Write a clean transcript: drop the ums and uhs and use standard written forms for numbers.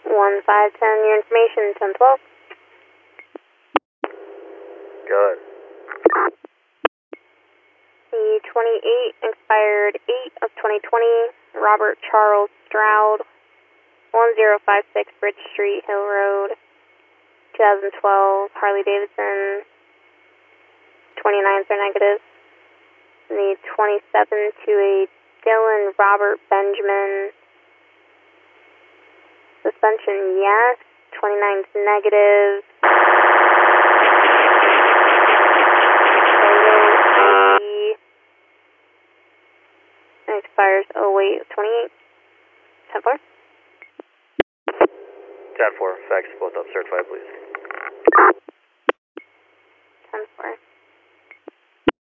1510, your information, 1012. Good. The 28 expired 8 of 2020, Robert Charles Stroud, 1056 Bridge Street, Hill Road, 2012, Harley Davidson, 29s are negative. The 27 to a Dylan Robert Benjamin, suspension yes, 29's negative. Expires 08 28. 10-4. 10-4, fax both up, certified please.